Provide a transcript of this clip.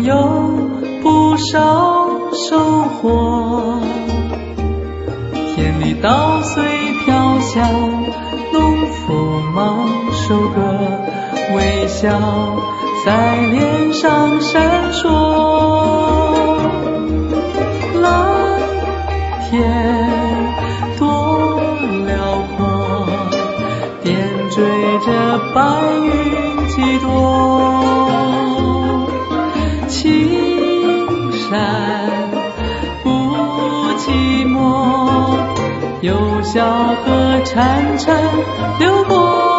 有不少收获。田里稻穗飘香，农夫忙收割，微笑在脸上闪烁。蓝天多辽阔，点缀着白云几朵。青山不寂寞，有小河潺潺流过。